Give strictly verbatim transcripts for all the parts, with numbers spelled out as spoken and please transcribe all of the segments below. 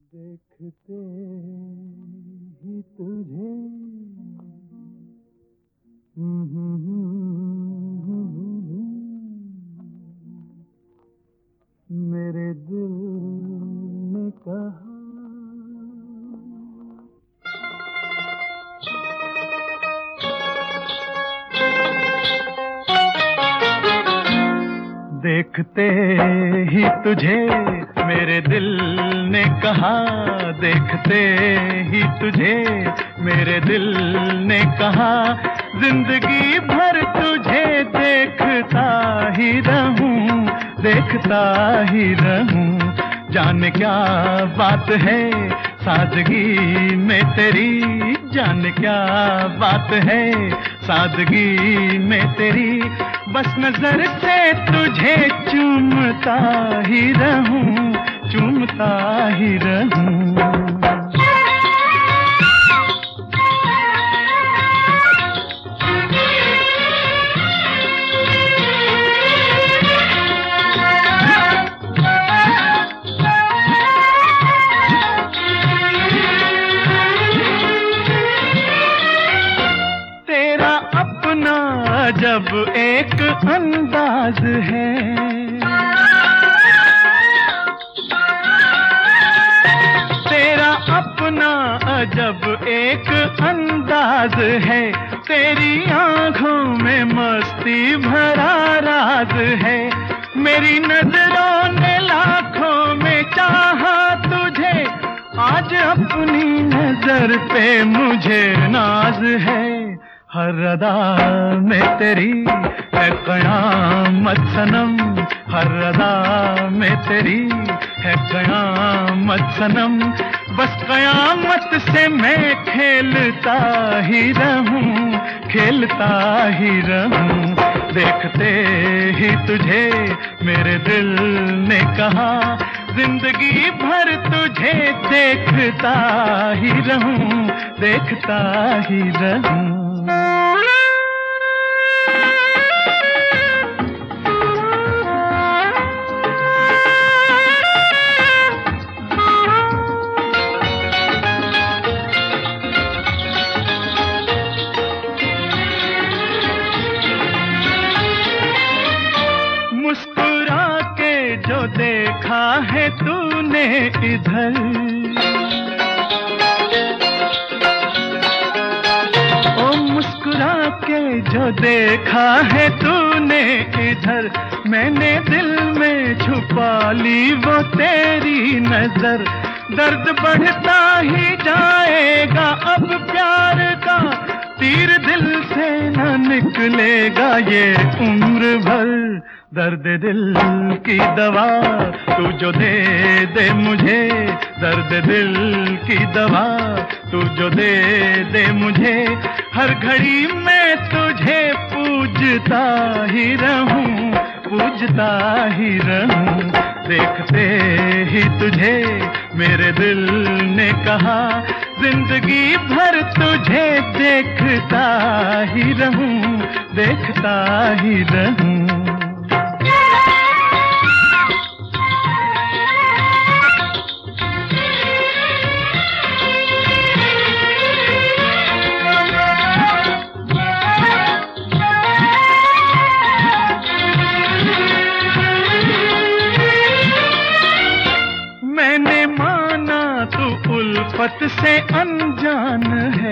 देखते ही तुझे मेरे दिल ने कहा देखते ही तुझे मेरे दिल ने कहा, देखते ही तुझे मेरे दिल ने कहा, जिंदगी भर तुझे देखता ही रहूं, देखता ही रहूं। जाने क्या बात है सादगी में तेरी, जाने क्या बात है सादगी में तेरी, बस नजर से तुझे चूमता ही रहूं, चूमता ही रहूं। जब एक अंदाज है, तेरा अपना अजब एक अंदाज है, तेरी आंखों में मस्ती भरा राज है, मेरी नजरों ने लाखों में चाहा तुझे, आज अपनी नजर पे मुझे नाज है। हर अदा में तेरी है क़यामत सनम, हर अदा में तेरी है क़यामत सनम, बस क़यामत से मैं खेलता ही रहूं, खेलता ही रहूं। देखते ही तुझे मेरे दिल ने कहा, जिंदगी भर तुझे देखता ही रहूं, देखता ही रहूं। मुस्कुरा के जो देखा है तूने इधर, ओ मुस्कुरा के जो देखा है तूने इधर, मैंने दिल में छुपा ली वो तेरी नजर, दर्द बढ़ता ही जाएगा अब प्यार का, तीर दिल से न निकलेगा ये उम्र भर। दर्द दिल की दवा तू जो दे दे मुझे, दर्द दिल की दवा तू जो दे दे मुझे, हर घड़ी मैं तुझे पूजता ही रहूं, पूजता ही रहूं। देखते ही तुझे मेरे दिल ने कहा, जिंदगी भर तुझे देखता ही रहूं, देखता ही रहूं। मैंने माना तू उल्फत से अनजान है,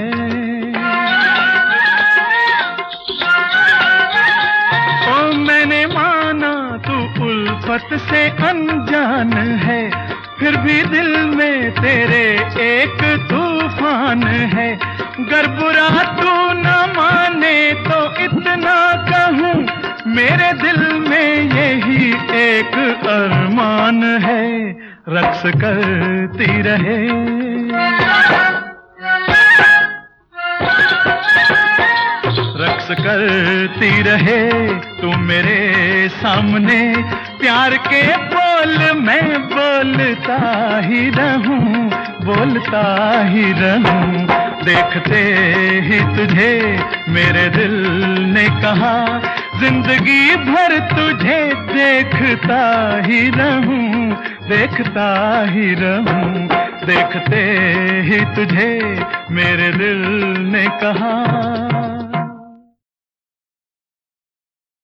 ओ मैंने माना तू उल्फत से अनजान है, फिर भी दिल में तेरे एक तूफान है, गर बुरा तू न माने तो इतना कहूँ, मेरे दिल में यही एक अरमान है, रक्स करती रहे, रक्स करती रहे तू मेरे सामने, प्यार के बोल मैं बोलता ही रहूं, बोलता ही रहूं। देखते ही तुझे मेरे दिल ने कहा, जिंदगी भर तुझे देखता ही रहूं, देखता ही रहूं। देखते ही तुझे मेरे दिल ने कहा